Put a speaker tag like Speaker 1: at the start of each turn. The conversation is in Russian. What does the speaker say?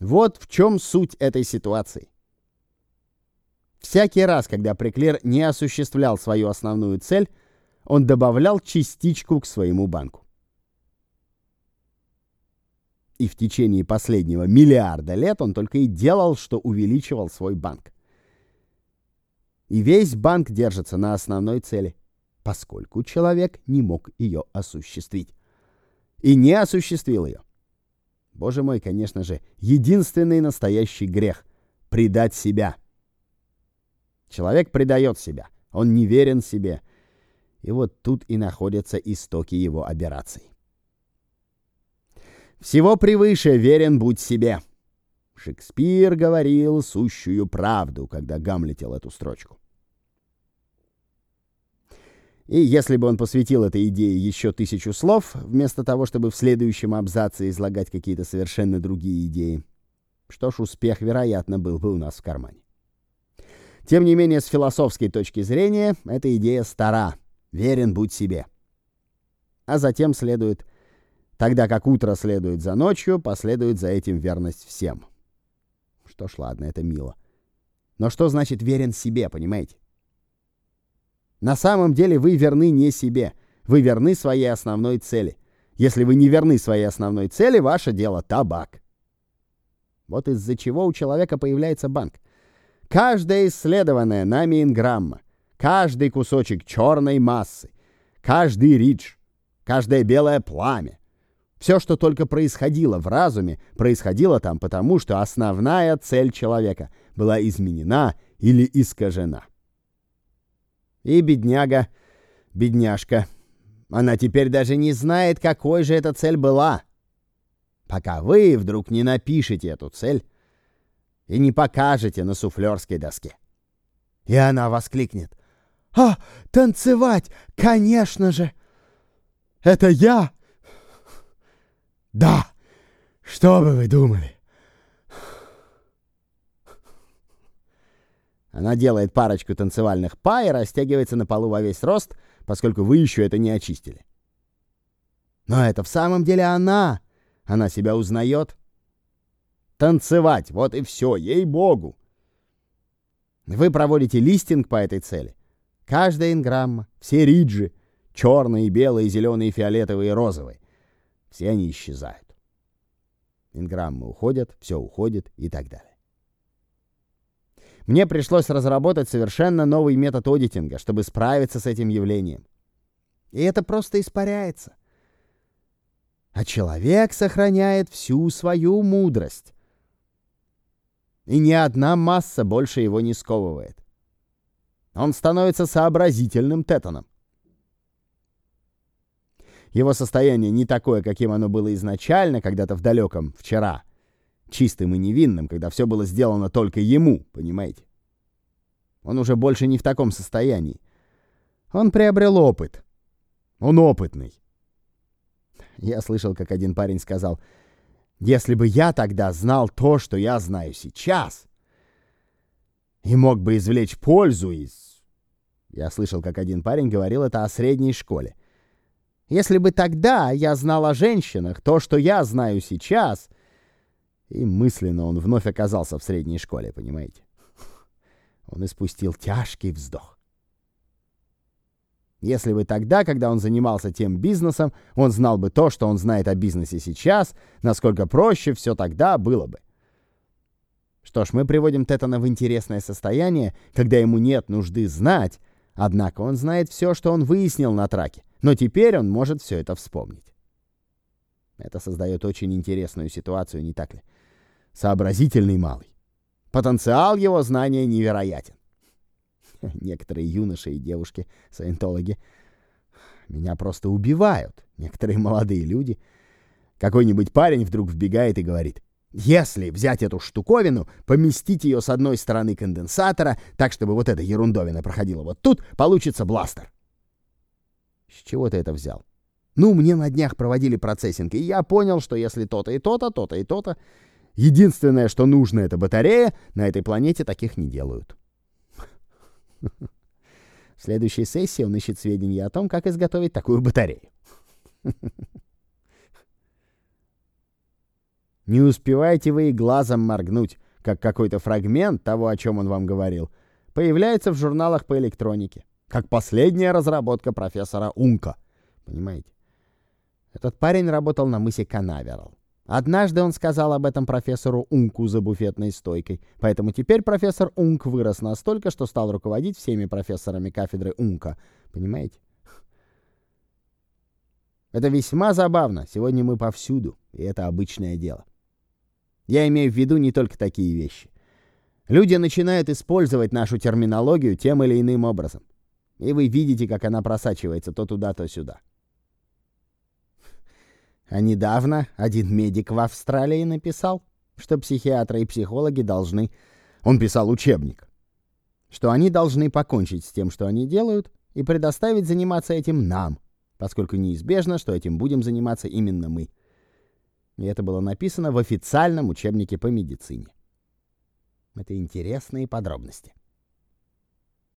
Speaker 1: Вот в чем суть этой ситуации. Всякий раз, когда Преклер не осуществлял свою основную цель, он добавлял частичку к своему банку. И в течение последнего миллиарда лет он только и делал, что увеличивал свой банк. И весь банк держится на основной цели, поскольку человек не мог ее осуществить. И не осуществил ее. Боже мой, конечно же, единственный настоящий грех — предать себя. Человек предает себя, он не верен себе. И вот тут и находятся истоки его аберраций. «Всего превыше верен будь себе». Шекспир говорил сущую правду, когда гамлетил эту строчку. И если бы он посвятил этой идее еще 1000 слов, вместо того, чтобы в следующем абзаце излагать какие-то совершенно другие идеи, что ж, успех, вероятно, был бы у нас в кармане. Тем не менее, с философской точки зрения, эта идея стара. Верен будь себе. А затем следует, тогда как утро следует за ночью, последует за этим верность всем. Что ж, ладно, это мило. Но что значит верен себе, понимаете? На самом деле вы верны не себе. Вы верны своей основной цели. Если вы не верны своей основной цели, ваше дело табак. Вот из-за чего у человека появляется банк. Каждая исследованная нами инграмма, каждый кусочек черной массы, каждый ридж, каждое белое пламя, все, что только происходило в разуме, происходило там потому, что основная цель человека была изменена или искажена. И бедняга, бедняжка, она теперь даже не знает, какой же эта цель была. Пока вы вдруг не напишете эту цель и не покажете на суфлерской доске. И она воскликнет: «А, танцевать, конечно же! Это я! Да, что бы вы думали?» Она делает парочку танцевальных па и растягивается на полу во весь рост, поскольку вы еще это не очистили. Но это в самом деле она. Она себя узнает. Танцевать, вот и все, ей-богу. Вы проводите листинг по этой цели. Каждая инграмма, все риджи, черные, белые, зеленые, фиолетовые, розовые, все они исчезают. Инграммы уходят, все уходит и так далее. Мне пришлось разработать совершенно новый метод аудитинга, чтобы справиться с этим явлением. И это просто испаряется. А человек сохраняет всю свою мудрость. И ни одна масса больше его не сковывает. Он становится сообразительным тетаном. Его состояние не такое, каким оно было изначально, когда-то в далеком вчера, чистым и невинным, когда все было сделано только ему, понимаете? Он уже больше не в таком состоянии. Он приобрел опыт. Он опытный. Я слышал, как один парень сказал: «Если бы я тогда знал то, что я знаю сейчас, и мог бы извлечь пользу из...» Я слышал, как один парень говорил это о средней школе. «Если бы тогда я знал о женщинах то, что я знаю сейчас...» И мысленно он вновь оказался в средней школе, понимаете? Он испустил тяжкий вздох. Если бы тогда, когда он занимался тем бизнесом, он знал бы то, что он знает о бизнесе сейчас, насколько проще все тогда было бы. Что ж, мы приводим Тетана в интересное состояние, когда ему нет нужды знать, однако он знает все, что он выяснил на траке, но теперь он может все это вспомнить. Это создает очень интересную ситуацию, не так ли? Сообразительный малый. Потенциал его знания невероятен. Некоторые юноши и девушки, саентологи, меня просто убивают. Некоторые молодые люди. Какой-нибудь парень вдруг вбегает и говорит: «Если взять эту штуковину, поместить ее с одной стороны конденсатора, так, чтобы вот эта ерундовина проходила вот тут, получится бластер». С чего ты это взял? Ну, мне на днях проводили процессинг, и я понял, что если то-то и то-то, то-то и то-то, единственное, что нужно, это батарея, на этой планете таких не делают. В следующей сессии он ищет сведения о том, как изготовить такую батарею. Не успеваете вы и глазом моргнуть, как какой-то фрагмент того, о чем он вам говорил, появляется в журналах по электронике, как последняя разработка профессора Унка. Понимаете? Этот парень работал на мысе Канаверал. Однажды он сказал об этом профессору Унку за буфетной стойкой, поэтому теперь профессор Унк вырос настолько, что стал руководить всеми профессорами кафедры Унка. Понимаете? Это весьма забавно. Сегодня мы повсюду, и это обычное дело. Я имею в виду не только такие вещи. Люди начинают использовать нашу терминологию тем или иным образом. И вы видите, как она просачивается то туда, то сюда. А недавно один медик в Австралии написал, что психиатры и психологи должны... Он писал учебник. Что они должны покончить с тем, что они делают, и предоставить заниматься этим нам, поскольку неизбежно, что этим будем заниматься именно мы. И это было написано в официальном учебнике по медицине. Это интересные подробности.